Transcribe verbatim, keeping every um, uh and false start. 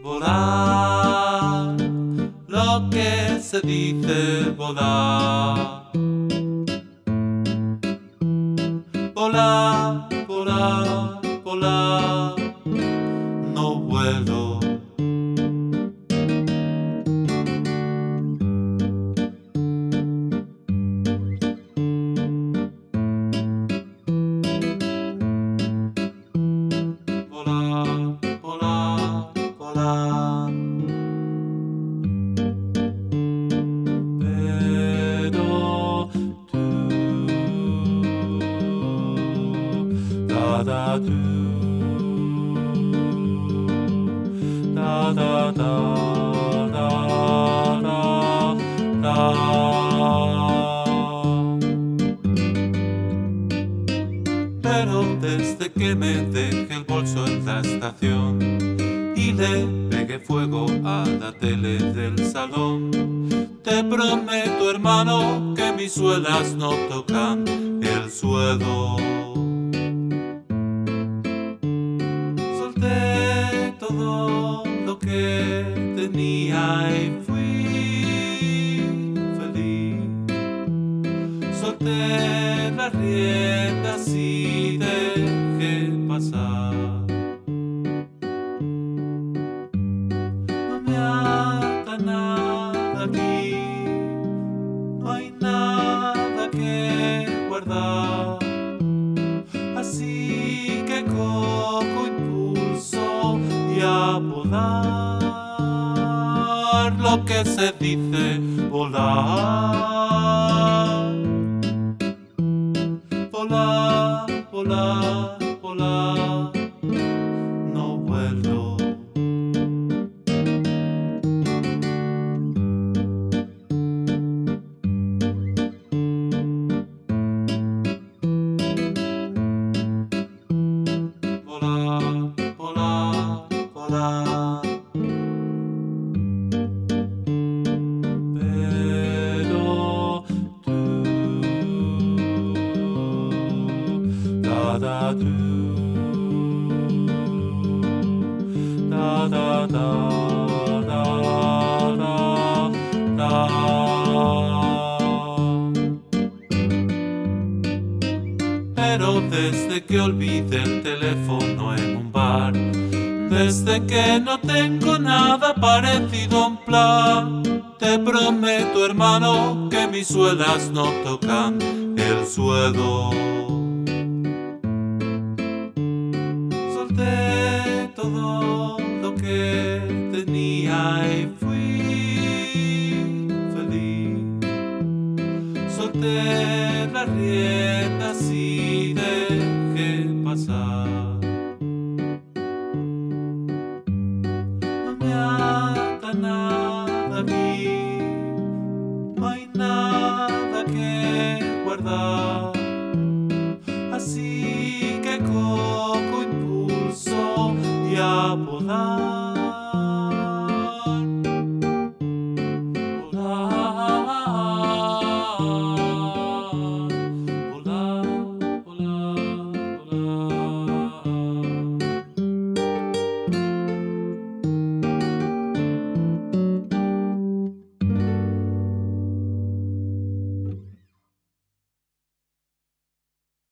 Volar, lo que se dice volar. Volar, volar, volar, no vuelo. Volar, volar, volar. Pero tú, da da tú, da da da da da da. Pero desde que me dejé el bolso en la estación y le pegué fuego a la tele del salón, te prometo, hermano, que mis suelas no tocan el suelo. Solté todo lo que tenía y fui feliz. Solté las riendas y dejé pasar. No me ata nada aquí, no hay nada que guardar. Así que cojo impulso y a volar, lo que se dice volar. Volar, volar, volar, no vuelo. Volar, volar, volar. Pero tú, da da tú, da da da da da da. Pero desde que olvidé el teléfono en un bar, desde que no tengo nada parecido a un plan, te prometo, hermano, que mis suelas no tocan el suelo. Solté todo lo que tenía y fui feliz. Solté las riendas y dejé pasar. No me ata nada aquí, no hay nada que guardar. Así que cojo impulso y a volar.